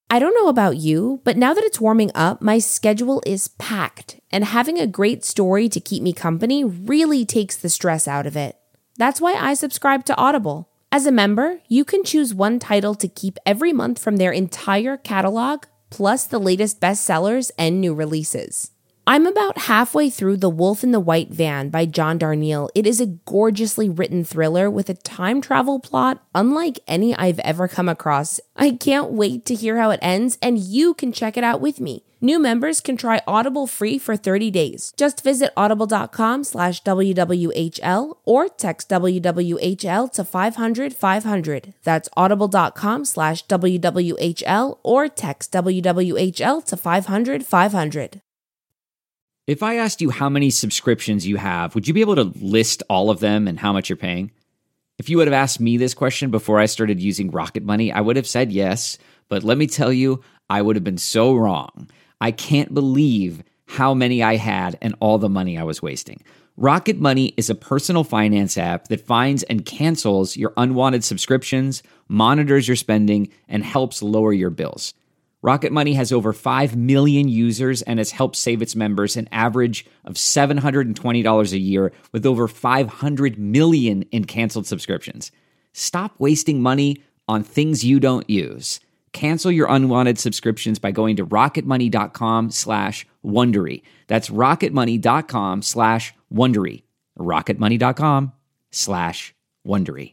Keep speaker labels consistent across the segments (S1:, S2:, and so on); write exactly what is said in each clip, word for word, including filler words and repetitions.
S1: I don't know about you, but now that it's warming up, my schedule is packed, and having a great story to keep me company really takes the stress out of it. That's why I subscribe to Audible. As a member, you can choose one title to keep every month from their entire catalog, plus the latest bestsellers and new releases. I'm about halfway through The Wolf in the White Van by John Darnielle. It is a gorgeously written thriller with a time travel plot unlike any I've ever come across. I can't wait to hear how it ends, and you can check it out with me. New members can try Audible free for thirty days. Just visit audible.com slash WWHL or text W W H L to five hundred five hundred. That's audible.com slash WWHL or text W W H L to five hundred five hundred.
S2: If I asked you how many subscriptions you have, would you be able to list all of them and how much you're paying? If you would have asked me this question before I started using Rocket Money, I would have said yes, but let me tell you, I would have been so wrong. I can't believe how many I had and all the money I was wasting. Rocket Money is a personal finance app that finds and cancels your unwanted subscriptions, monitors your spending, and helps lower your bills. Rocket Money has over five million users and has helped save its members an average of seven hundred twenty dollars a year with over five hundred million in canceled subscriptions. Stop wasting money on things you don't use. Cancel your unwanted subscriptions by going to rocketmoney.com slash Wondery. That's rocketmoney.com slash Wondery. rocketmoney.com slash Wondery.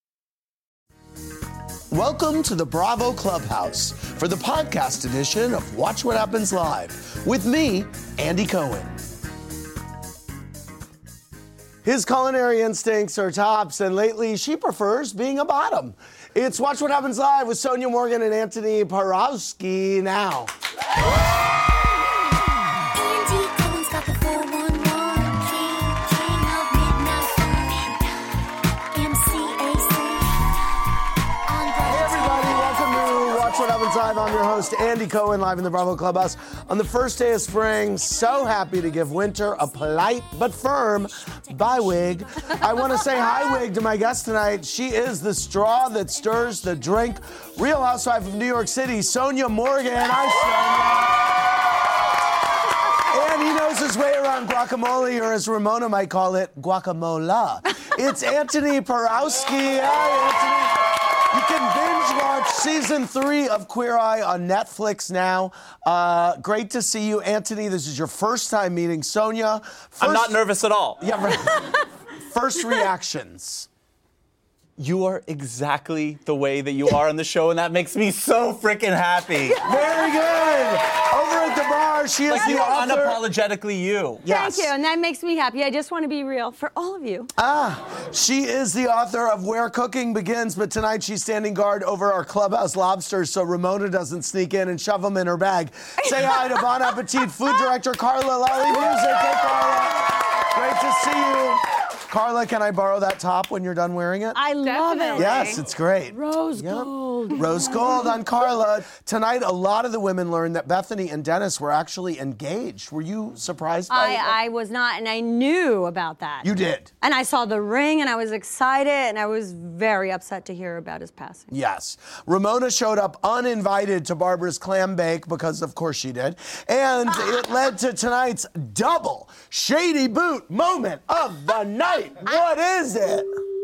S3: Welcome to the Bravo Clubhouse for the podcast edition of Watch What Happens Live with me, Andy Cohen. His culinary instincts are tops, and lately she prefers being a bottom. It's Watch What Happens Live with Sonia Morgan and Anthony Porowski now. Live. I'm your host, Andy Cohen, live in the Bravo Clubhouse on the first day of spring. So happy to give winter a polite but firm bye, Wig. I want to say hi, Wig, to my guest tonight. She is the straw that stirs the drink. Real Housewife of New York City, Sonia Morgan. Hi, Sonia. And he knows his way around guacamole, or as Ramona might call it, guacamola. It's Anthony Porowski. Hi, Anthony. You can binge watch season three of Queer Eye on Netflix now. Uh, great to see you, Anthony. This is your first time meeting Sonia. First,
S4: I'm not nervous at all.
S3: Yeah, right. First reactions.
S4: You are exactly the way that you are on the show, and that makes me so freaking happy.
S3: Very good. Over at the bar, she is
S4: like
S3: the
S4: you are
S3: author.
S4: Unapologetically you.
S3: Yes.
S5: Thank you, and that makes me happy. I just want to be real for all of you.
S3: Ah, she is the author of Where Cooking Begins, but tonight she's standing guard over our clubhouse lobsters so Ramona doesn't sneak in and shove them in her bag. Say hi to Bon Appetit food director Carla Lally Music. Hey, Carla. Great to see you. Carla, can I borrow that top when you're done wearing it?
S5: I love
S6: Definitely.
S5: it.
S3: Yes, it's great.
S5: Rose
S3: Yep.
S5: gold.
S3: Rose gold on Carla. Tonight, a lot of the women learned that Bethany and Dennis were actually engaged. Were you surprised by that?
S5: I, I was not, and I knew about that.
S3: You did?
S5: And I saw the ring, and I was excited, and I was very upset to hear about his passing.
S3: Yes. Ramona showed up uninvited to Barbara's clam bake because, of course, she did. And it led to tonight's double shady boot moment of the night. What is it?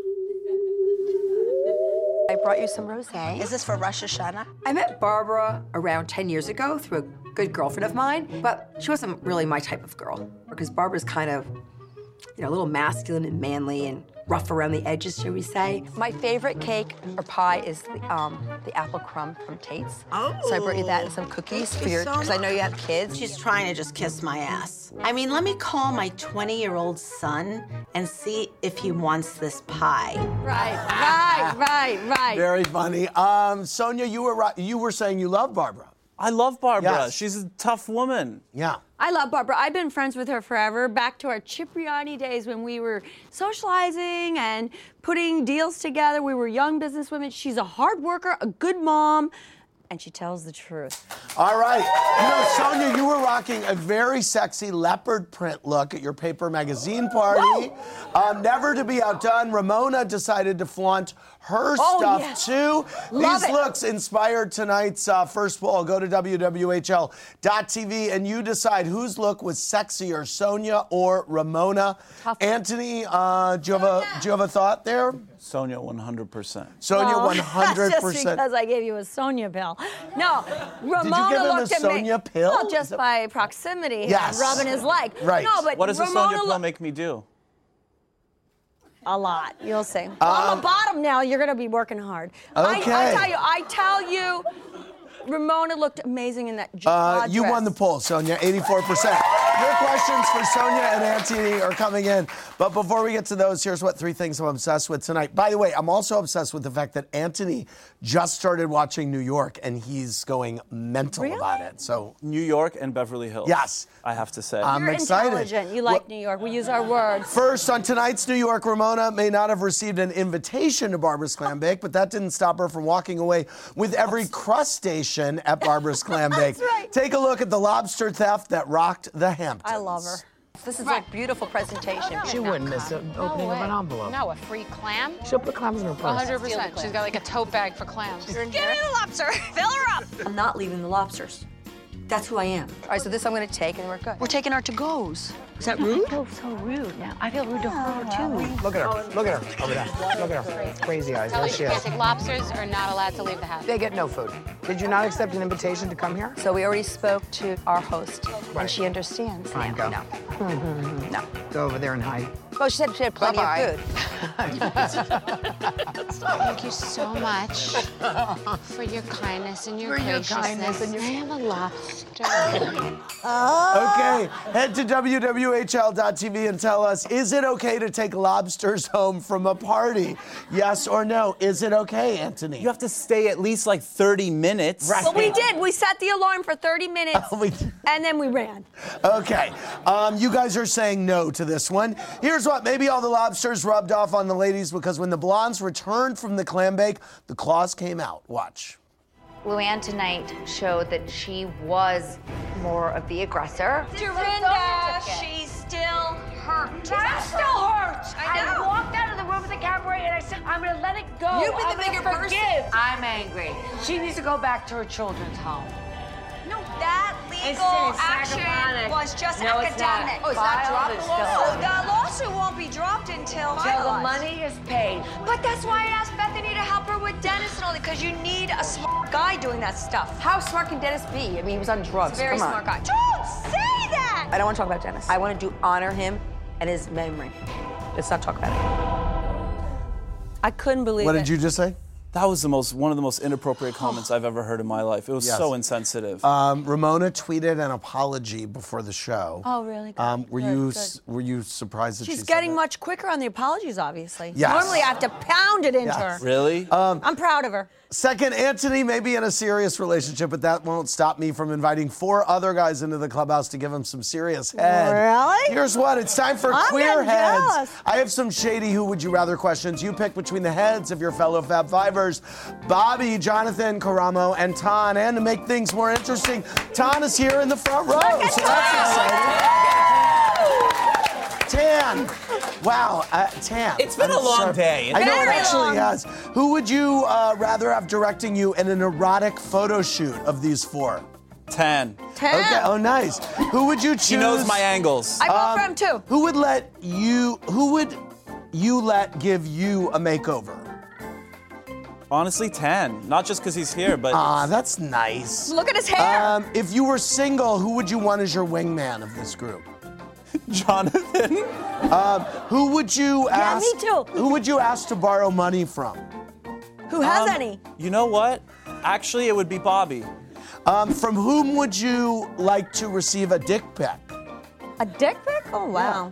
S7: I brought you some rosé.
S8: Is this for Rosh Hashanah?
S7: I met Barbara around ten years ago through a good girlfriend of mine, but she wasn't really my type of girl because Barbara's kind of, you know, a little masculine and manly and rough around the edges, shall we say. My favorite cake or pie is the, um, the apple crumb from Tate's.
S8: Oh.
S7: So I brought you that and some cookies for your, because I know you have kids.
S8: She's trying to just kiss my ass. I mean, let me call my twenty-year-old son and see if he wants this pie.
S5: Right, right, right, right.
S3: Very funny. Um, Sonia, you were right. You were saying you love Barbara.
S4: I love Barbara.
S3: Yes.
S4: She's a tough woman.
S3: Yeah.
S5: I love Barbara. I've been friends with her forever, back to our Cipriani days when we were socializing and putting deals together. We were young businesswomen. She's a hard worker, a good mom, and she tells the truth.
S3: All right. You know, Sonia, you were rocking a very sexy leopard print look at your paper magazine party. Um, never to be outdone, Ramona decided to flaunt her
S5: Oh,
S3: stuff
S5: yeah.
S3: too.
S5: Love
S3: These
S5: it.
S3: looks inspired tonight's uh, first poll. Go to W W H L dot T V and you decide whose look was sexier, Sonia or Ramona.
S5: Tough.
S3: Anthony, uh, do you have a do you have a thought there?
S4: Sonia, one hundred percent.
S3: Sonia,
S5: Oh,
S3: one hundred
S5: That's just
S3: percent.
S5: because I gave you a Sonia pill. No, Ramona
S3: give him a
S5: looked at
S3: Sonia
S5: me.
S3: pill?
S5: Well,
S3: Is
S5: just
S3: that-
S5: by proximity.
S3: Yes.
S5: Rubbing his leg.
S3: Right.
S5: No, but
S4: What does a
S5: Ramona
S4: Sonia pill
S5: look-
S4: make me do?
S5: A lot. You'll see. On the bottom now, you're going to be working hard. I,
S3: Okay.
S5: I tell you, I tell you, Ramona looked amazing in that
S3: Uh,
S5: dress.
S3: you won the poll, Sonia, eighty-four percent. Your questions for Sonia and Anthony are coming in. But before we get to those, here's what three things I'm obsessed with tonight. By the way, I'm also obsessed with the fact that Anthony just started watching New York, and he's going mental
S5: Really?
S3: about it. So,
S4: New York and Beverly Hills.
S3: Yes.
S4: I have to say.
S3: I'm
S5: You're
S3: excited.
S5: intelligent. You like
S3: Well,
S5: New York. We use our words.
S3: First, on tonight's New York, Ramona may not have received an invitation to Barbara's Clam Bake, but that didn't stop her from walking away with every crustation at Barbara's Clam Bake.
S5: That's right.
S3: Take a look at the lobster theft that rocked the Hamptons.
S5: I love her.
S7: This is a beautiful presentation.
S6: She wouldn't miss the opening of an envelope.
S9: No, a free clam?
S6: She'll put clams in her purse.
S9: one hundred percent. She's got like a tote bag for clams.
S7: Give me the lobster. Fill her up. I'm not leaving the lobsters. That's who I am. All right, so this I'm going to take, and we're good. We're taking our to-goes. Is that rude?
S9: I feel so rude now. I feel rude to her, too.
S6: Look at her. Look at her over there. Look at her. Crazy eyes.
S9: Tell her
S6: There
S9: she
S6: she
S9: can't
S6: is.
S9: take lobsters or not allowed to leave the house.
S6: They get no food. Did you not accept an invitation to come here?
S7: So we already spoke to our host,
S6: Right.
S7: and she understands.
S6: Fine,
S7: now.
S6: go.
S7: No. No.
S6: Go over there and hide.
S7: Well, she said she had plenty
S6: Bye-bye.
S7: of food.
S9: Thank you so much for your kindness and your
S6: For your
S9: graciousness.
S6: kindness and your-
S9: I have a lobster.
S3: Okay, head to W W H L dot T V and tell us, is it okay to take lobsters home from a party? Yes or no? Is it okay, Anthony?
S4: You have to stay at least like thirty minutes.
S3: Right.
S5: Well, we did. We set the alarm for thirty minutes,
S3: We did.
S5: and then we ran.
S3: Okay, um, you guys are saying no to this one. Here's what, maybe all the lobsters rubbed off on the ladies because when the blondes returned from the clam bake, the claws came out. Watch.
S10: Luann tonight showed that she was more of the aggressor.
S11: Dorinda, she's still hurt.
S10: I'm
S11: still hurt.
S10: I know.
S11: I walked out of the room with the cabaret and I said, I'm gonna let it go.
S7: You've been
S11: I'm
S7: the
S11: gonna
S7: bigger
S11: forgive.
S7: person.
S11: I'm angry. She needs to go back to her children's home.
S5: No, that
S11: legal action
S5: was just
S11: No, it's not.
S5: academic.
S11: Oh, it's not dropped?
S5: The
S11: It's still
S5: lawsuit,
S11: on.
S5: the lawsuit won't be dropped until
S11: Till the
S5: finalized.
S11: money is paid.
S5: But that's why I asked Bethany to help her with Dennis and all that, because you need a smart guy doing that stuff.
S7: How smart can Dennis be? I mean, he was on drugs.
S5: He's a very
S7: Come on.
S5: smart guy. Don't say that!
S7: I don't want to talk about Dennis. I want to do honor him and his memory. Let's not talk about it.
S5: I couldn't believe
S3: What
S5: it.
S3: did you just say?
S4: That was the most one of the most inappropriate comments I've ever heard in my life. It was
S3: Yes.
S4: so insensitive.
S3: Um, Ramona tweeted an apology before the show.
S5: Oh, really? Good.
S3: Um, were
S5: Good,
S3: you
S5: good.
S3: s- were you surprised that
S5: She's
S3: she said
S5: getting
S3: that?
S5: much quicker on the apologies, obviously.
S3: Yes.
S5: Normally I have to pound it into
S3: Yes.
S5: her.
S4: Really?
S5: I'm proud of her.
S3: Second, Anthony may be in a serious relationship, but that won't stop me from inviting four other guys into the clubhouse to give him some serious head.
S5: Really?
S3: Here's what, it's time for
S5: I'm
S3: queer
S5: getting
S3: heads.
S5: jealous.
S3: I have some shady who would you rather questions. You pick between the heads of your fellow Fab Fivers, Bobby, Jonathan, Karamo, and Tan. And to make things more interesting, Tan is here in the front row. So that's exciting. Tan. Wow, uh, Tan.
S4: It's been
S3: I'm
S4: a long
S3: sorry.
S4: day.
S3: I know it
S5: Very
S3: actually
S5: long.
S3: has. Who would you uh, rather have directing you in an erotic photo shoot of these four?
S4: Ten.
S5: Ten.
S3: Okay. Oh, nice. Who would you choose?
S4: He knows my angles.
S5: I vote
S3: Um,
S5: for him too.
S3: Who would let you? Who would you let give you a makeover?
S4: Honestly, ten. Not just because he's here, but
S3: Ah, that's nice.
S5: Look at his hair.
S3: Um, if you were single, who would you want as your wingman of this group?
S4: Jonathan.
S3: Um, who would you
S5: Yeah,
S3: ask?
S5: me too.
S3: Who would you ask to borrow money from?
S5: Who has
S4: Um,
S5: any?
S4: You know what? Actually, it would be Bobby.
S3: Um, from whom would you like to receive a dick pic?
S5: A dick pic? Oh, wow.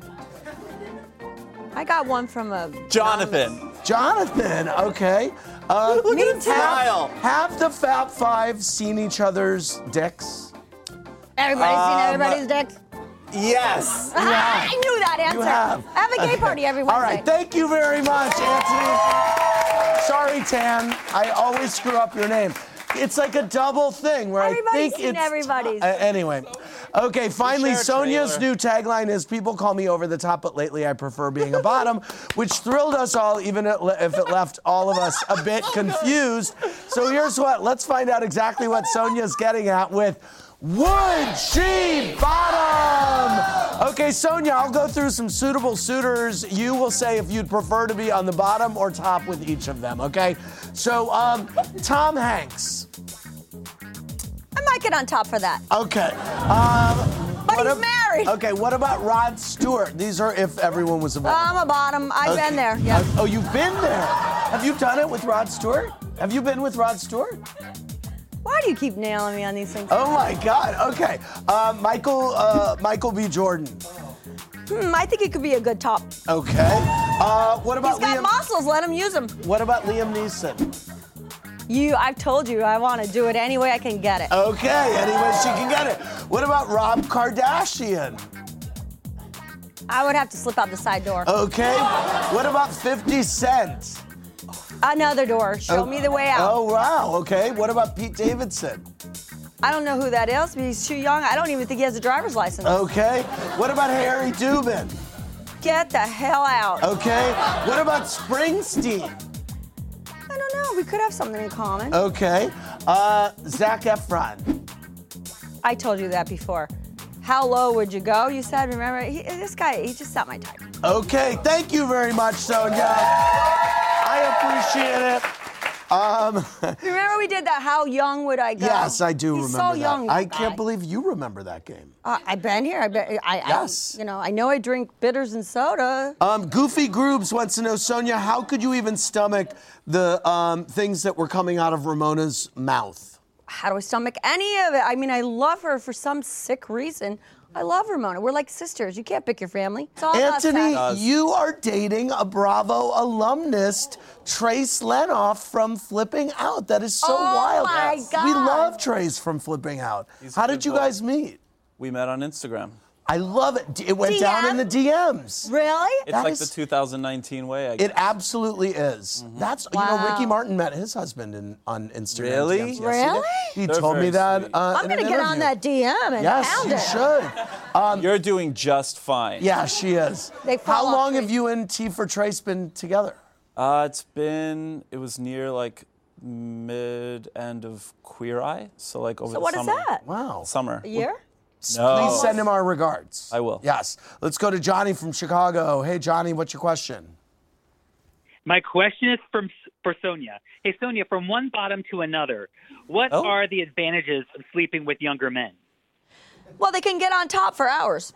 S5: I got one from a...
S4: Jonathan.
S3: Jonathan, okay. Uh,
S4: Look
S5: Me
S4: at his
S5: too.
S4: smile.
S3: have the Fab Five seen each other's dicks?
S5: Everybody's
S4: Um,
S5: seen everybody's dicks?
S4: Yes.
S5: I knew that answer.
S3: You have.
S5: I have a gay party every Wednesday.
S3: All right, thank you very much, Anthony. Sorry, Tan. I always screw up your name. It's like a double thing where
S5: Everybody's
S3: I think
S5: seen
S3: it's
S5: everybody's.
S3: Uh, anyway, okay. Finally,
S4: share a
S3: Sonia's
S4: trailer.
S3: new tagline is "People call me over the top, but lately I prefer being a bottom," which thrilled us all, even if it left all of us a bit confused. So here's what. Let's find out exactly what Sonia's getting at with "Would she bottom?" Okay, Sonia, I'll go through some suitable suitors. You will say if you'd prefer to be on the bottom or top with each of them. Okay. So, um, Tom Hanks.
S5: I might get on top for that.
S3: Okay. Um,
S5: But
S3: what
S5: he's
S3: ab-
S5: married.
S3: Okay, what about Rod Stewart? These are if everyone was a bottom.
S5: I'm a bottom. I've
S3: Okay.
S5: been there. Yeah.
S3: Uh, oh, you've been there. Have you done it with Rod Stewart? Have you been with Rod Stewart?
S5: Why do you keep nailing me on these things?
S3: Oh my God. Okay. Uh, Michael uh, Michael B. Jordan.
S5: Hmm, I think he could be a good top.
S3: Okay. Uh, what about
S5: He's got
S3: Liam?
S5: muscles. Let him use them.
S3: What about Liam Neeson?
S5: You, I've told you, I want to do it any way I can get it.
S3: Okay. Anyway, she can get it. What about Rob Kardashian?
S5: I would have to slip out the side door.
S3: Okay. What about fifty Cent?
S5: Another door. Show
S3: Oh,
S5: me the way out.
S3: Oh, wow. Okay. What about Pete Davidson?
S5: I don't know who that is, but he's too young. I don't even think he has a driver's license.
S3: Okay. What about Harry Dubin?
S5: Get the hell out.
S3: Okay. What about Springsteen?
S5: I don't know. We could have something in common.
S3: Okay. Uh, Zac Efron.
S5: I told you that before. How low would you go? You said, remember? He, this guy, he's just not my type.
S3: Okay. Thank you very much, Sonia. I appreciate it. Um,
S5: Remember we did that, how young would I go?
S3: yes, I do
S5: He's
S3: remember
S5: so
S3: that.
S5: young,
S3: I
S5: that
S3: can't
S5: guy.
S3: believe you remember that game.
S5: Uh, I've been here. I've been, I,
S3: Yes.
S5: I, you know, I know I drink bitters and soda.
S3: Um, Goofy Groobs wants to know, Sonia, how could you even stomach the um, things that were coming out of Ramona's mouth?
S5: How do I stomach any of it? I mean, I love her for some sick reason. I love Ramona. We're like sisters. You can't pick your family. It's all about
S3: Anthony,
S5: sex.
S3: you are dating a Bravo alumnus, Trace Lenoff from Flipping Out. That is so
S5: Oh,
S3: wild.
S5: my
S3: We
S5: God.
S3: love Trace from Flipping Out.
S4: He's a
S3: How
S4: good
S3: did you
S4: boy.
S3: guys meet?
S4: We met on Instagram.
S3: I love it. It went
S5: D M?
S3: down in the D Ms.
S5: Really?
S4: It's
S3: That
S4: like
S3: is-
S4: the two thousand nineteen way, I guess.
S3: It absolutely is. That's you know
S5: Wow.
S3: Ricky Martin met his husband in, on Instagram.
S4: Really?
S3: D Ms. Yes, he
S5: Really?
S3: did. He,
S4: They're
S3: told me
S4: very
S3: that.
S4: sweet.
S3: Uh,
S5: I'm
S3: in
S5: going to
S3: an
S5: get on
S3: interview.
S5: that D M and
S3: Yes,
S5: pound
S3: you
S5: it.
S3: should.
S4: You're doing just fine.
S3: Yeah, she is.
S5: They fall
S3: How
S5: off
S3: long
S5: trees.
S3: have you and T for Trace been together?
S4: Uh, it's been, it was near like mid end of Queer Eye. So like over
S5: So
S4: the
S5: what is
S4: summer.
S5: that?
S3: Wow.
S4: Summer.
S5: A year?
S4: No.
S3: Please send him our regards.
S4: I will.
S3: Yes. Let's go to Johnny from Chicago. Hey, Johnny, what's your question?
S12: My question is from for Sonia. Hey, Sonia, from one bottom to another, what
S4: Oh.
S12: are the advantages of sleeping with younger men?
S5: Well, they can get on top for hours.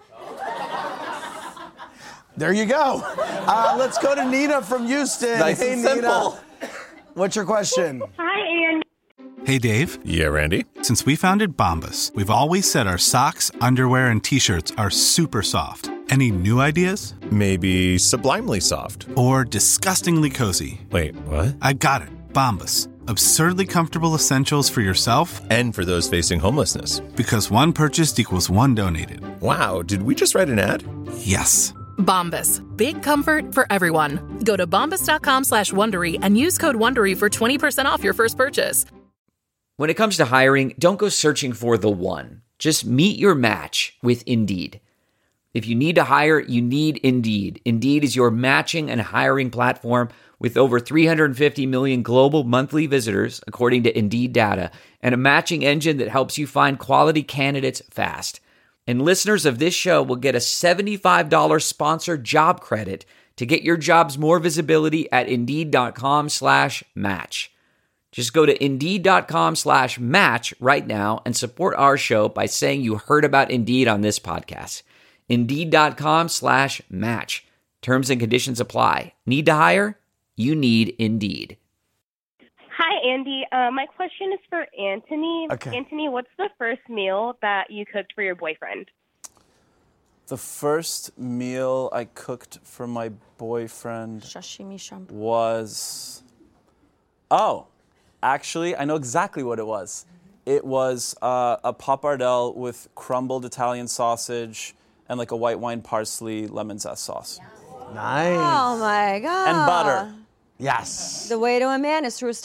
S3: There you go. Uh, let's go to Nina from Houston.
S4: Nice
S3: hey,
S4: and
S3: Nina.
S4: simple.
S3: What's your question?
S13: Hi, Andy.
S14: Hey, Dave.
S15: Yeah, Randy.
S14: Since we founded Bombas, we've always said our socks, underwear, and T-shirts are super soft. Any new ideas?
S15: Maybe sublimely soft.
S14: Or disgustingly cozy?
S15: Wait, what?
S14: I got it. Bombas. Absurdly comfortable essentials for yourself
S15: And for those facing homelessness.
S14: because one purchased equals one donated.
S15: Wow, did we just write an ad?
S14: Yes.
S16: Bombas. Big comfort for everyone. Go to bombas.com slash Wondery and use code Wondery for twenty percent off your first purchase.
S2: When it comes to hiring, don't go searching for the one. Just meet your match with Indeed. If you need to hire, you need Indeed. Indeed is your matching and hiring platform with over three hundred fifty million global monthly visitors, according to Indeed data, and a matching engine that helps you find quality candidates fast. And listeners of this show will get a seventy-five dollars sponsored job credit to get your jobs more visibility at Indeed.com slash match. Just go to Indeed.com slash match right now and support our show by saying you heard about Indeed on this podcast. Indeed.com slash match. Terms and conditions apply. Need to hire? You need Indeed.
S13: Hi, Andy. Uh, my question is for Anthony.
S3: Okay.
S13: Anthony, what's the first meal that you cooked for your boyfriend?
S4: The first meal I cooked for my boyfriend
S5: Sashimi shrimp.
S4: was, oh, actually, I know exactly what it was. It was uh, a pappardelle with crumbled Italian sausage and like a white wine parsley lemon zest sauce.
S3: Nice.
S5: Oh, my God.
S4: And butter.
S3: Yes.
S5: The way to a man is through his stomach.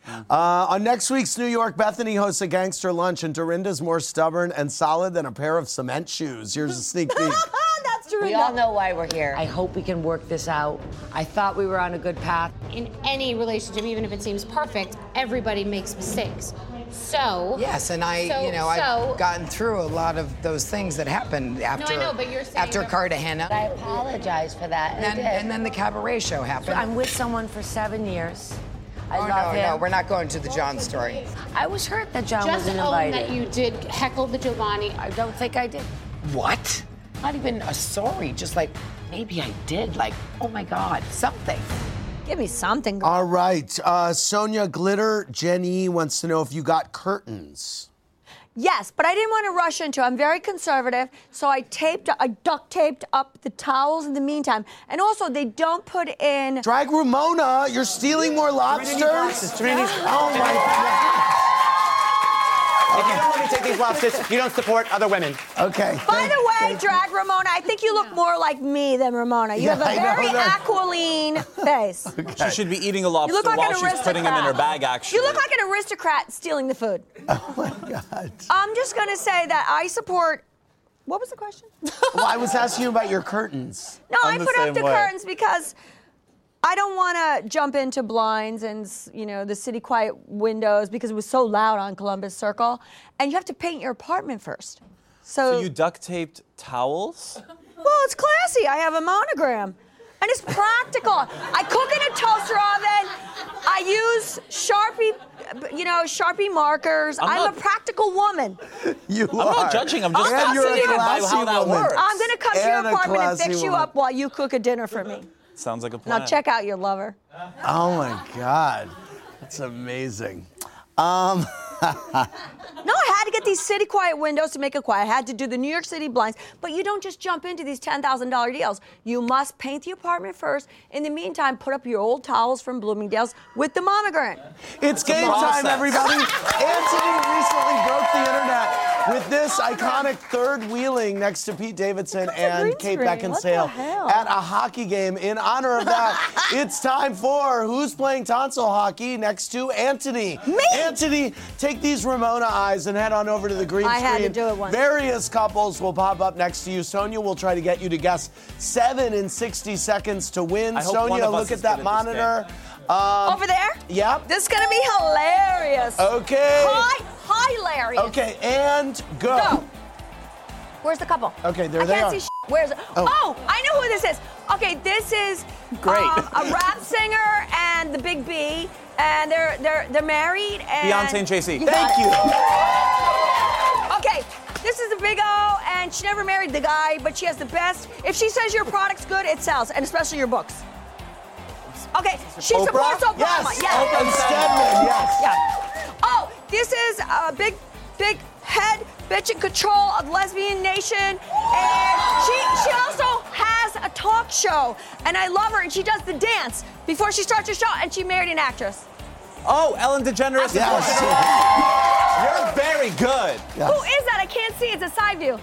S3: Uh, on next week's New York, Bethany hosts a gangster lunch, and Dorinda's more stubborn and solid than a pair of cement shoes. Here's a sneak peek.
S11: That's true. We all know why we're here. I hope we can work this out. I thought we were on a good path.
S17: In any relationship, even if it seems perfect, everybody makes mistakes. So
S6: Yes, and I,
S17: so,
S6: you know,
S17: so,
S6: I've gotten through a lot of those things that happened after.
S17: No, I know, but you're saying
S6: after
S17: that-
S6: Cartagena.
S11: I apologize for that.
S6: And,
S11: I did.
S6: and then the cabaret show happened.
S11: I'm with someone for seven years. I
S6: oh,
S11: love
S6: no,
S11: him.
S6: no, we're not going to the John story.
S11: I was hurt that John
S17: just
S11: wasn't
S17: own
S11: invited.
S17: that you did heckle the Giovanni.
S11: I don't think I did.
S6: What? Not even a sorry, just like, maybe I did. Like, oh my God, something.
S5: Give me something.
S3: All right. Uh, Sonia Glitter Jenny wants to know if you got curtains.
S5: Yes, but I didn't want to rush into it. I'm very conservative, so I taped, I duct taped up the towels in the meantime. And also, they don't put in...
S3: Drag Ramona, you're stealing more lobsters? Oh my God.
S18: If you don't let me take these lobsters, you don't support other women.
S3: Okay.
S5: By the way, Drag Ramona, I think you look more like me than Ramona. You
S3: Yeah,
S5: have a
S3: I know
S5: very
S3: that.
S5: aquiline face.
S4: She should be eating a lobster
S5: You look like
S4: while
S5: an
S4: she's
S5: aristocrat.
S4: putting him in her bag, actually.
S5: You look like an aristocrat stealing the food.
S3: Oh my God.
S5: I'm just going to say that I support... What was the question?
S3: Well, I was asking you about your curtains.
S5: No,
S3: I'm
S5: I
S3: the
S5: put up
S3: same
S5: the
S3: way.
S5: curtains because I don't want to jump into blinds and, you know, the city quiet windows because it was so loud on Columbus Circle. And you have to paint your apartment first. So,
S4: So you duct taped towels?
S5: well, it's classy. I have a monogram. And it's practical. I cook in a toaster oven. I use Sharpie, you know, Sharpie markers.
S4: I'm
S5: I'm,
S4: not-
S5: a practical woman.
S3: You
S4: I'm
S3: are.
S4: not judging, I'm just
S3: And you're a
S4: fascinated by
S3: classy
S4: how that
S3: woman.
S4: works.
S5: I'm going to come to your
S3: And a
S5: apartment and
S3: classy
S5: fix you
S3: woman.
S5: up while you cook a dinner for me.
S4: Sounds like a plan.
S5: Now check out your lover.
S3: Oh my God. That's amazing. Um,
S5: No, I had to get these city quiet windows to make it quiet. I had to do the New York City blinds. But you don't just jump into these ten thousand dollars deals. You must paint the apartment first. In the meantime, put up your old towels from Bloomingdale's with the monogram.
S3: It's game time, everybody. Anthony recently broke the internet with this iconic third wheeling next to Pete Davidson and
S5: green
S3: Kate
S5: screen.
S3: Beckinsale
S5: What the hell?
S3: at a hockey game. In honor of that, it's time for Who's Playing Tonsil Hockey next to Anthony.
S5: Me!
S3: Anthony, take these Ramona eyes and head on over to the green
S5: I
S3: screen.
S5: had to do it once.
S3: Various couples will pop up next to you. Sonia will try to get you to guess seven in sixty seconds to win.
S4: I hope one
S3: Sonia,
S4: of us
S3: look
S4: is
S3: at that
S4: good at this
S3: monitor. Um,
S5: Over there?
S3: Yep.
S5: This is going to be hilarious.
S3: Okay.
S5: Hi, hilarious.
S3: Okay, and go.
S5: Go. Where's the couple?
S3: Okay, there
S5: I
S3: they
S5: can't
S3: are.
S5: see. Sh- Where's?
S3: Oh.
S5: Oh. I know who this is. Okay, this is
S4: Great.
S5: um, a rap singer and the Big B, and they're they're they're married. And
S4: Beyonce and Jay-Z.
S5: You got
S3: Thank
S5: it.
S3: you.
S5: Okay, this is the Big O, and she never married the guy, but she has the best. If she says your product's good, it sells, and especially your books. Okay, she
S3: Oprah?
S5: supports Obama.
S3: Yes. Oprah Stedman, yes.
S5: Yeah. Oh, this is a big, big head bitch in control of Lesbian Nation, and she she also has a talk show, and I love her, and she does the dance before she starts her show, and she married an actress.
S4: Oh, Ellen DeGeneres.
S3: Yes.
S4: You're very good.
S3: Yes.
S5: Who is that? I can't see. It's a side view.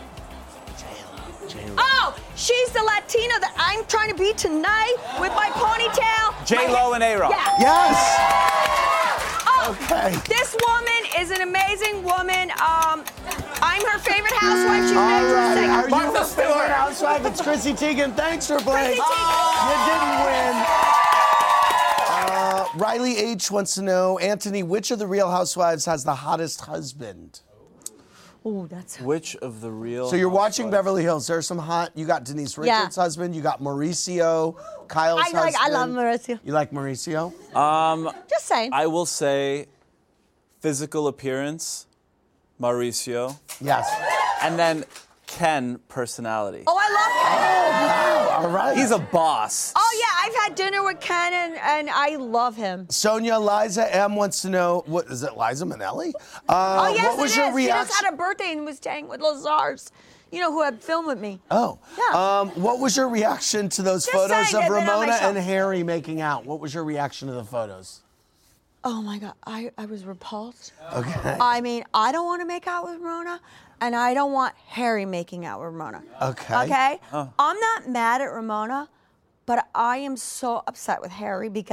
S5: Oh, she's the Latina that I'm trying to be tonight with my ponytail.
S4: J-Lo
S5: my-
S4: and A-Rod.
S5: Yeah.
S3: Yes.
S5: Oh,
S3: Okay.
S5: this woman is an amazing woman. Um, I'm her favorite housewife. She's
S3: All
S5: married to a
S3: right.
S5: singer.
S3: Are you
S4: Martha
S3: a favorite
S4: Stewart.
S3: housewife? It's Chrissy Teigen. Thanks for playing.
S5: Chrissy Teigen.
S3: You didn't win. Uh, Riley H wants to know, Anthony, which of the Real Housewives has the hottest husband?
S5: Oh, that's.
S4: Which of the real
S3: So you're watching
S4: Housewives?
S3: Beverly Hills. There's some hot. You got Denise
S5: Yeah.
S3: Richards' husband. You got Mauricio, Kyle's
S5: I
S3: husband.
S5: like. I love Mauricio.
S3: You like Mauricio?
S4: Um,
S5: Just saying.
S4: I will say physical appearance, Mauricio,
S3: Yes.
S4: and then Ken, personality.
S5: Oh, I love Ken.
S3: Wow. All right.
S4: He's a boss.
S5: Oh yeah, I've had dinner with Ken, and, and I love him.
S3: Sonia Liza M wants to know, what is it, Liza Minnelli? Uh,
S5: oh yes,
S3: what was
S5: it
S3: your
S5: is.
S3: reaction?
S5: She just had a birthday and was staying with Lazar's, you know, who had filmed with me.
S3: Oh.
S5: Yeah.
S3: Um, what was your reaction to those
S5: Just
S3: photos
S5: saying,
S3: of
S5: they've been on my
S3: Ramona
S5: show.
S3: and Harry making out? What was your reaction to the photos?
S5: Oh my God, I, I was repulsed.
S3: Okay.
S5: I mean, I don't want to make out with Ramona, and I don't want Harry making out with Ramona.
S3: Okay.
S5: Okay?
S4: Oh.
S5: I'm not mad at Ramona, but I am so upset with Harry because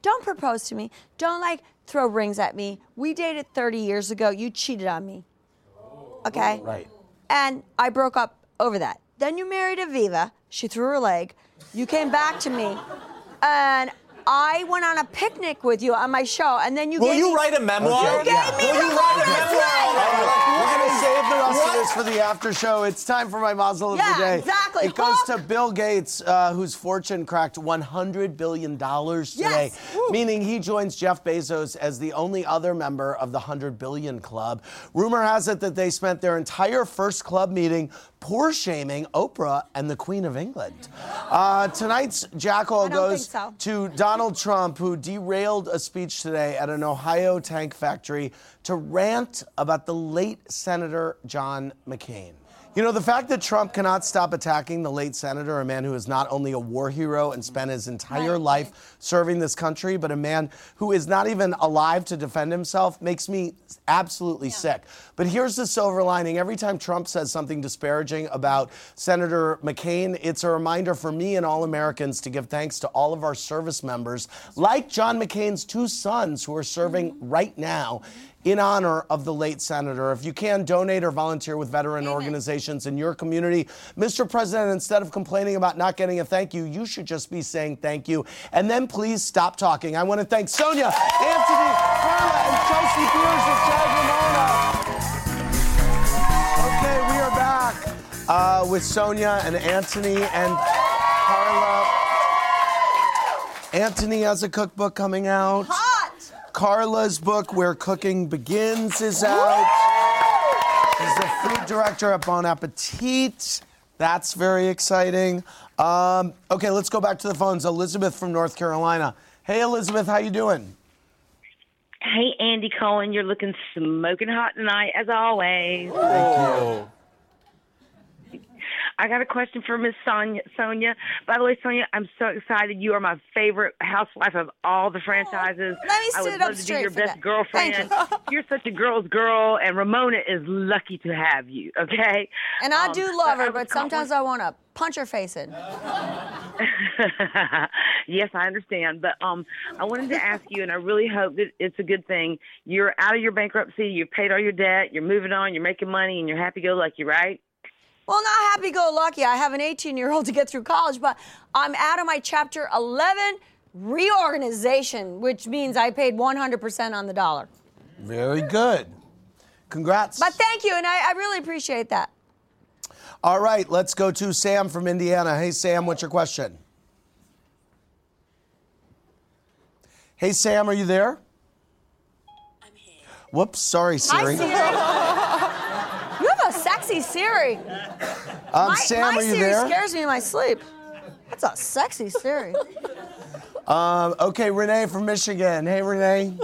S5: don't propose to me. Don't like throw rings at me. We dated thirty years ago. You cheated on me. Okay?
S3: Right.
S5: And I broke up over that. Then you married Aviva. She threw her leg. You came back to me. And I went on a picnic with you on my show, and then you
S18: Will
S5: gave
S18: you
S5: me,
S18: write a memoir?
S5: You gave
S3: Yeah.
S5: me
S18: Will you write a memoir?
S3: We're going to save the rest of this for the after show. It's time for my mazel of
S5: Yeah,
S3: the day.
S5: exactly.
S3: It goes to Bill Gates, uh, whose fortune cracked one hundred billion dollars today,
S5: Yes. Woo.
S3: meaning he joins Jeff Bezos as the only other member of the one hundred billion club. Rumor has it that they spent their entire first club meeting poor shaming Oprah and the Queen of England. Uh, tonight's Jackal
S5: I don't
S3: goes
S5: think so.
S3: to Donald Trump, who derailed a speech today at an Ohio tank factory to rant about the late Senator John McCain. You know, the fact that Trump cannot stop attacking the late senator, a man who is not only a war hero and spent his entire life serving this country, but a man who is not even alive to defend himself, makes me absolutely sick. But here's the silver lining. Every time Trump says something disparaging about Senator McCain, it's a reminder for me and all Americans to give thanks to all of our service members, like John McCain's two sons who are serving right now, in honor of the late senator. If you can, donate or volunteer with veteran
S5: Amen.
S3: organizations in your community. Mister President, instead of complaining about not getting a thank you, you should just be saying thank you. And then please stop talking. I want to thank Sonia, Anthony, Carla, and Chelsea Piers of Chad Ramona. Okay, we are back uh, with Sonia and Anthony and Carla. Anthony has a cookbook coming out. Carla's book, Where Cooking Begins, is out. She's the food director at Bon Appetit. That's very exciting. Um, okay, let's go back to the phones. Elizabeth from North Carolina. Hey, Elizabeth, how you doing?
S19: Hey, Andy Cohen, you're looking smoking hot tonight, as always.
S3: Thank you.
S19: I got a question for Miss Sonia. Sonia. By the way, Sonia, I'm so excited. You are my favorite housewife of all the franchises.
S5: Let me
S19: I would
S5: sit
S19: love
S5: up
S19: to be
S5: straight
S19: your
S5: for
S19: best
S5: that.
S19: girlfriend.
S5: Thank you.
S19: You're such a girl's girl, and Ramona is lucky to have you, okay?
S5: And I
S19: Um,
S5: do love
S19: I
S5: her,
S19: was
S5: but sometimes I want to punch her face in.
S19: Yes, I understand. But um, I wanted to ask you, and I really hope that it's a good thing. You're out of your bankruptcy. You've paid all your debt. You're moving on. You're making money, and you're happy-go-lucky, right?
S5: Well, not happy-go-lucky. I have an eighteen-year-old to get through college, but I'm out of my Chapter eleven reorganization, which means I paid one hundred percent on the dollar.
S3: Very good. Congrats.
S5: But thank you, and I, I really appreciate that.
S3: All right, let's go to Sam from Indiana. Hey, Sam, what's your question? Hey, Sam, are you there? I'm here. Whoops, sorry, Siri.
S5: Hi, Siri. You have a sexy Siri.
S3: Um,
S5: my,
S3: Sam,
S5: my
S3: are you
S5: Siri
S3: there?
S5: scares me in my sleep. That's a sexy Siri.
S3: Um, okay, Renee from Michigan. Hey, Renee.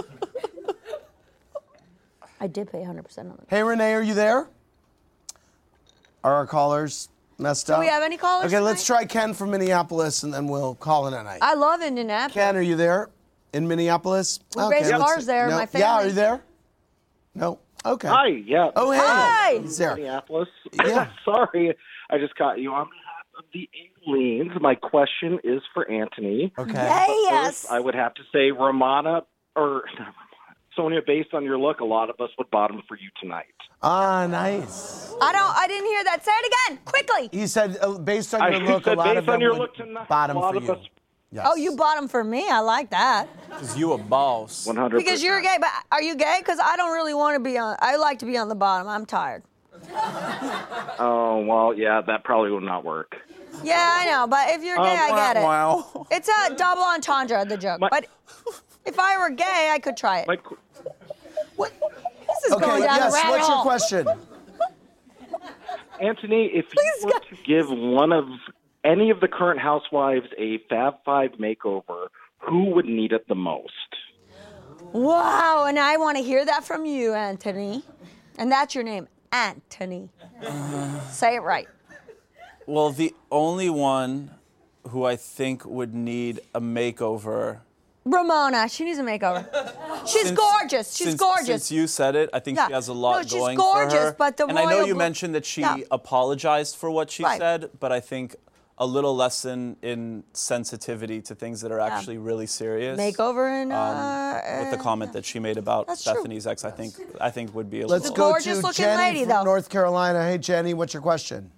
S5: I did pay one hundred percent on it.
S3: Hey, Renee, are you there? Are our callers messed
S5: Do
S3: up?
S5: we have any callers
S3: Okay, let's try Ken from Minneapolis, and then we'll call it a night.
S5: I love Indianapolis.
S3: Ken, are you there in Minneapolis?
S5: We raised
S3: let's
S5: cars
S3: see.
S5: there,
S3: No.
S5: my
S3: Yeah, are
S5: family.
S3: you there? No. Okay.
S20: Hi, yeah.
S3: Oh, hey.
S5: Hi.
S3: He's there.
S20: Minneapolis.
S3: Yeah.
S20: Sorry, I just caught you. On behalf of the Aliens, my question is for Anthony.
S3: Okay.
S5: Yes.
S20: First, I would have to say Ramona, or not Ramona, Sonia, based on your look, a lot of us would bottom for you tonight.
S3: Ah, nice.
S5: I don't. I didn't hear that. Say it again, quickly.
S3: He said, uh, based on
S20: I
S3: your look, a
S20: said
S3: lot
S20: based
S3: of
S20: on
S3: them
S20: your
S3: would
S20: look tonight,
S3: bottom
S20: a lot
S3: for
S20: of
S3: you.
S20: us-
S3: Yes.
S5: Oh, you bought them for me. I like that.
S4: Because you a boss.
S20: one hundred percent.
S5: Because you're gay, but are you gay? Because I don't really want to be on. I like to be on the bottom. I'm tired.
S20: Oh, well, yeah, that probably would not work.
S5: Yeah, I know, but if you're gay,
S20: Oh,
S5: I get it.
S20: wow.
S5: It's a double entendre, the joke.
S20: My-
S5: but if I were gay, I could try it.
S20: My,
S5: This is
S3: Okay,
S5: going down
S3: yes,
S5: the rabbit
S3: what's your
S5: hole.
S3: question?
S20: Anthony, if you were to give one of any of the current housewives a Fab Five makeover, who would need it the most?
S5: Wow, and I want to hear that from you, Anthony. And that's your name, Anthony. Say it right.
S4: Well, the only one who I think would need a makeover.
S5: Ramona, she needs a makeover. She's
S4: Since-
S5: gorgeous. She's
S4: since,
S5: gorgeous.
S4: Since you said it, I think
S5: Yeah.
S4: she has a lot
S5: No, she's
S4: going
S5: gorgeous,
S4: for her.
S5: but the
S4: and I know
S5: royal
S4: you
S5: blo-
S4: mentioned that she
S5: Yeah.
S4: apologized for what she
S5: Right.
S4: said, but I think a little lesson in sensitivity to things that are actually really serious.
S5: Makeover and uh,
S4: um, with the comment that she made about
S5: That's true.
S4: Bethany's ex, I think I think would be a
S3: Let's
S4: little.
S3: go
S5: Gorgeous
S3: to
S5: looking
S3: Jenny
S5: lady,
S3: from
S5: though.
S3: North Carolina. Hey, Jenny, what's your question?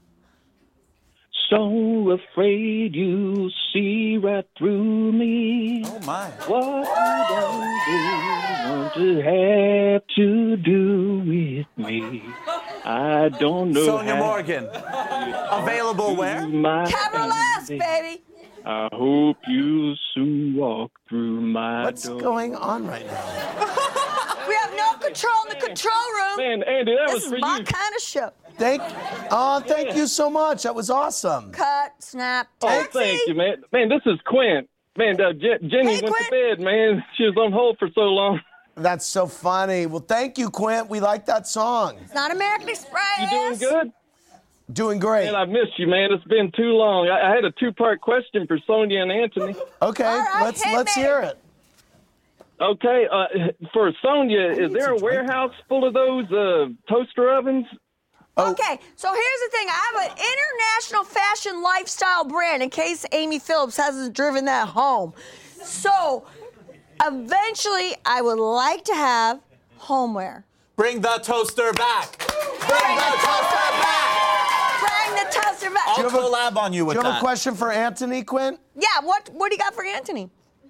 S20: So afraid you see right through me.
S4: Oh my.
S20: What would I want to have to do with me? I don't know.
S4: Sonia
S20: how
S4: Morgan. Available where?
S20: my
S5: Camera last,
S20: handy.
S5: baby.
S20: I hope you soon walk through my
S3: What's
S20: door.
S3: going on right now?
S5: We have no control in the control room.
S20: Man, Andy, that
S5: this
S20: was for
S5: is my
S20: you.
S5: kind of show.
S3: Thank, oh, thank you so much. That was awesome.
S5: Cut, snap,
S20: Oh,
S5: taxi.
S20: thank you, man. Man, this is Quint. Man, uh, Je- Jenny
S5: Hey,
S20: went
S5: Quint.
S20: to bed, man. She was on hold for so long.
S3: That's so funny. Well, thank you, Quint. We like that song.
S5: It's not American Express.
S20: You doing good?
S3: Doing great.
S20: Man, I missed you, man. It's been too long. I, I had a two-part question for Sonia and Anthony.
S3: Okay,
S5: right,
S3: let's
S5: hit
S3: let's
S5: me.
S3: hear it.
S20: Okay, uh, for Sonia, is there a warehouse full of those uh, toaster ovens?
S5: Okay, so here's the thing. I have an international fashion lifestyle brand in case Amy Phillips hasn't driven that home. So eventually, I would like to have homeware.
S4: Bring the toaster back. Bring the toaster back.
S5: Bring the toaster back.
S4: I'll
S3: Do you have a-
S4: collab on you with
S3: Do you have
S4: that.
S3: a question for Anthony, Quint?
S5: Yeah, what what do you got for Anthony?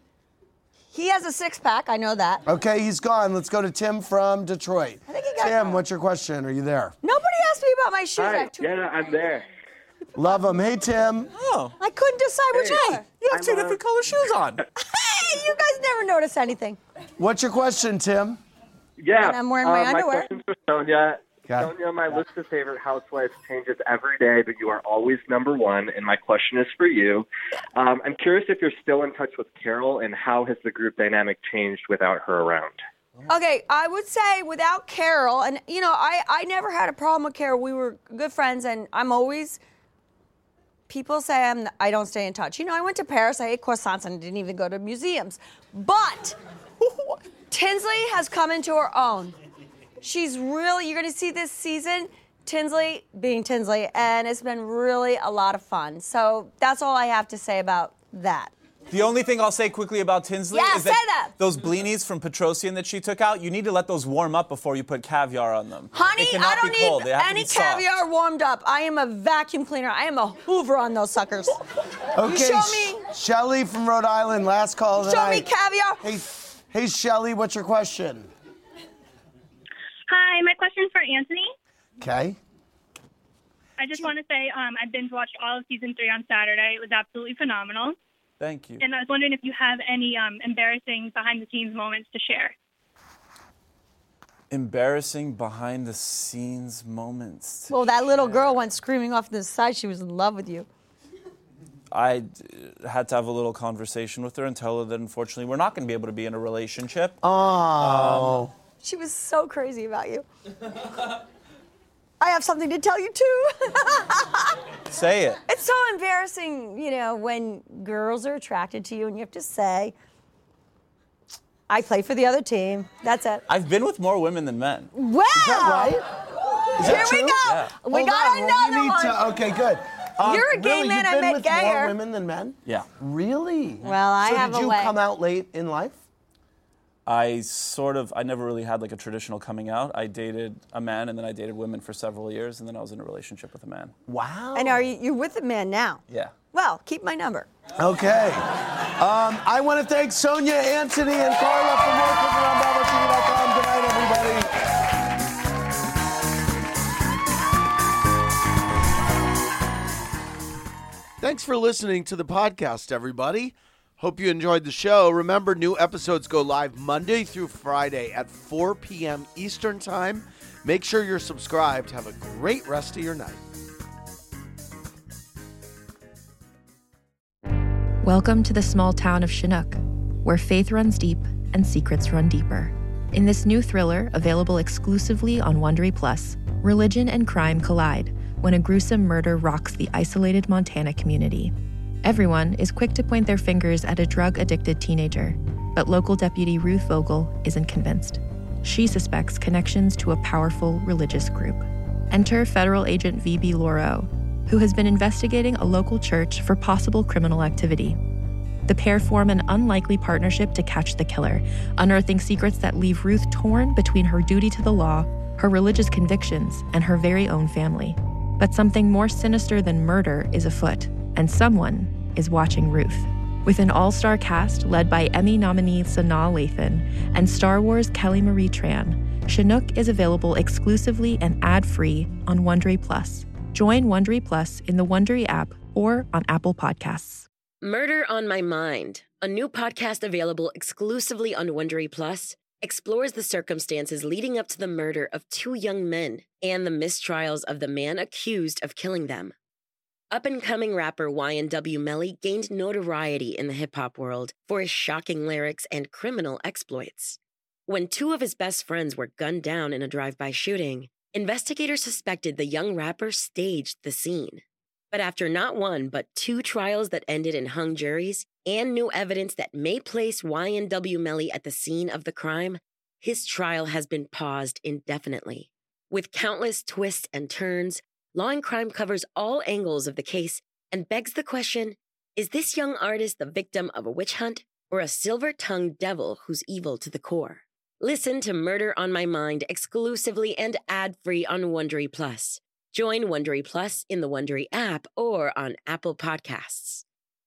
S5: He has a six pack, I know that.
S3: Okay, he's gone. Let's go to Tim from Detroit.
S5: I think he got
S3: Tim,
S5: gone.
S3: what's your question? Are you there?
S5: Nobody asked me about my shoes. I, have two-
S20: yeah, I'm there.
S3: Love him. Hey, Tim.
S4: Oh,
S5: I couldn't decide which one.
S4: you have two
S20: I'm, uh,
S4: different color shoes on.
S5: Hey, you guys never notice anything.
S3: What's your question, Tim?
S20: Yeah.
S5: And I'm wearing my
S20: uh,
S5: underwear.
S20: My question's for Sonia.
S3: Okay.
S20: Sonia, my list of favorite housewives changes every day, but you are always number one, and my question is for you. Um, I'm curious if you're still in touch with Carol, and how has the group dynamic changed without her around?
S5: Okay, I would say without Carol, and you know, I, I never had a problem with Carol. We were good friends, and I'm always, people say I'm, I don't stay in touch. You know, I went to Paris, I ate croissants, and didn't even go to museums. But Tinsley has come into her own. She's really, you're going to see this season, Tinsley being Tinsley, and it's been really a lot of fun. So that's all I have to say about that.
S4: The only thing I'll say quickly about Tinsley
S5: Yeah,
S4: is
S5: say
S4: that,
S5: that.
S4: those blinis from Petrosian that she took out, you need to let those warm up before you put caviar on them.
S5: Honey,
S4: It cannot
S5: I don't
S4: be cold.
S5: need
S4: They have to
S5: any
S4: be soft.
S5: caviar warmed up. I am a vacuum cleaner. I am a Hoover on those suckers.
S3: Okay,
S5: You show me,
S3: Shelly from Rhode Island, last call of the
S5: show me
S3: night.
S5: caviar.
S3: Hey, hey, Shelly, what's your question?
S13: Hi, my question for Anthony.
S3: Okay.
S13: I just want to say um, I binge watched all of season three on Saturday. It was absolutely phenomenal.
S4: Thank you.
S13: And I was wondering if you have any um, embarrassing behind-the-scenes moments to share.
S4: Embarrassing behind the scenes moments.
S5: Well, that little girl went screaming off to the side. She was in love with you.
S4: I d- had to have a little conversation with her and tell her that unfortunately we're not going to be able to be in a relationship.
S3: Oh.
S5: She was so crazy about you. I have something to tell you, too.
S4: Say it.
S5: It's so embarrassing, you know, when girls are attracted to you and you have to say, I play for the other team. That's it.
S4: I've been with more women than men.
S5: Wow!
S3: Is that right? Is
S5: Here
S3: that
S5: we
S3: true?
S5: go.
S4: Yeah.
S5: We
S3: Hold
S5: got
S3: on, well,
S5: another
S3: we need
S5: one.
S3: to- okay, good. Um,
S5: You're a gay
S3: really,
S5: man,
S3: you've
S5: I
S3: been
S5: met
S3: with
S5: gayer.
S3: more women than men?
S4: Yeah.
S3: Really?
S5: Well, I
S3: so
S5: have
S3: did
S5: a
S3: you
S5: way.
S3: come out late in life?
S4: I sort of, I never really had like a traditional coming out. I dated a man and then I dated women for several years and then I was in a relationship with a man.
S3: Wow.
S5: And are you you're with a man now?
S4: Yeah.
S5: Well, keep my number.
S3: Okay. Um, I want to thank Sonia, Anthony, and Carla for working on Bravo T V dot com. Good night, everybody. Thanks for listening to the podcast, everybody. Hope you enjoyed the show. Remember, new episodes go live Monday through Friday at four p.m. Eastern Time. Make sure you're subscribed. Have a great rest of your night.
S21: Welcome to the small town of Chinook, where faith runs deep and secrets run deeper. In this new thriller, available exclusively on Wondery Plus, religion and crime collide when a gruesome murder rocks the isolated Montana community. Everyone is quick to point their fingers at a drug-addicted teenager, but local deputy Ruth Vogel isn't convinced. She suspects connections to a powerful religious group. Enter federal agent V B Lauro, who has been investigating a local church for possible criminal activity. The pair form an unlikely partnership to catch the killer, unearthing secrets that leave Ruth torn between her duty to the law, her religious convictions, and her very own family. But something more sinister than murder is afoot, and someone is watching Ruth. With an all-star cast led by Emmy nominee Sanaa Lathan and Star Wars Kelly Marie Tran, Chinook is available exclusively and ad-free on Wondery Plus. Join Wondery Plus in the Wondery app or on Apple Podcasts.
S1: Murder on My Mind, a new podcast available exclusively on Wondery Plus, explores the circumstances leading up to the murder of two young men and the mistrials of the man accused of killing them. Up-and-coming rapper Y N W Melly gained notoriety in the hip-hop world for his shocking lyrics and criminal exploits. When two of his best friends were gunned down in a drive-by shooting, investigators suspected the young rapper staged the scene. But after not one but two trials that ended in hung juries and new evidence that may place Y N W Melly at the scene of the crime, his trial has been paused indefinitely. With countless twists and turns, Law and Crime covers all angles of the case and begs the question, is this young artist the victim of a witch hunt or a silver-tongued devil who's evil to the core? Listen to Murder on My Mind exclusively and ad-free on Wondery Plus. Join Wondery Plus in the Wondery app or on Apple Podcasts.